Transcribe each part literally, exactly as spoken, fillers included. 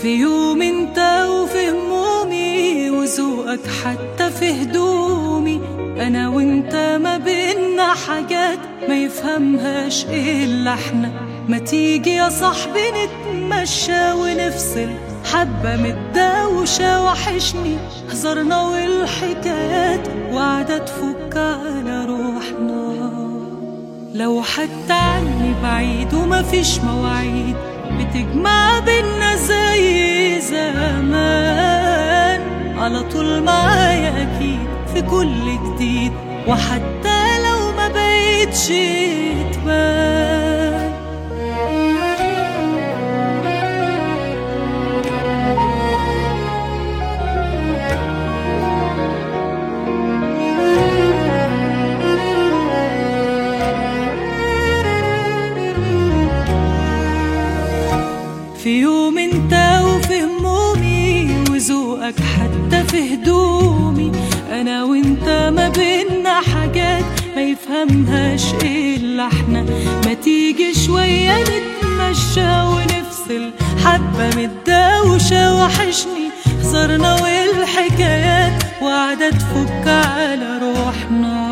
في يوم انت وفي همومي، وذوقك حتى في هدومي. انا وانت ما بينا حاجات ما يفهمهاش الا احنا. ما تيجي يا صاحبي نتمشى ونفصل حبة من الدوشة، وحشني هزارنا والحكايات وقعدة تفك على روحنا. لو حتى عني بعيد ومفيش مواعيد بتجمع بينا زي زمان، على طول معايا أكيد في كل جديد، وحتى لو ما بقيتش تبان. في يوم انت وفي همومي، وذوقك حتى في هدومي. انا وانت ما بينا حاجات ما يفهمهاش الا احنا. ما تيجي شوية نتمشى ونفصل حبة من الدوشة، وحشني هزارنا والحكايات وقعدة تفك على روحنا.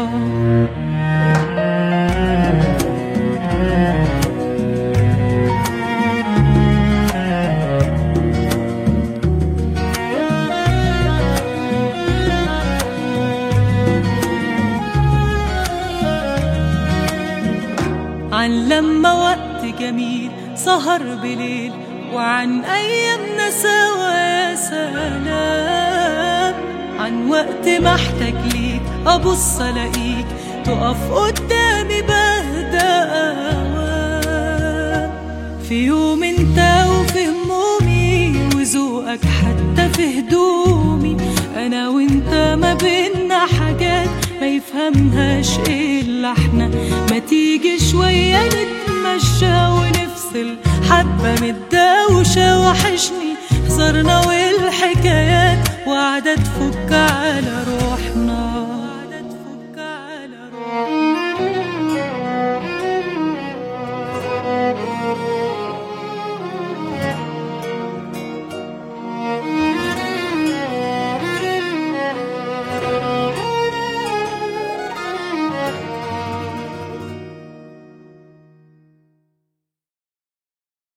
عن لما وقت جميل سهر بليل، وعن أيامنا سوا سلام. عن وقت محتاج ليك أبص ألاقيك تقف قدامي بهدى أوام. في يوم انت وفي همومي، وذوقك حتى في هدومي. أنا وانت ما بينا حاجات ما يفهمهاش إلا احنا. ما تيجي شوية نتمشى ونفصل حبة من الدوشة، وحشني هزارنا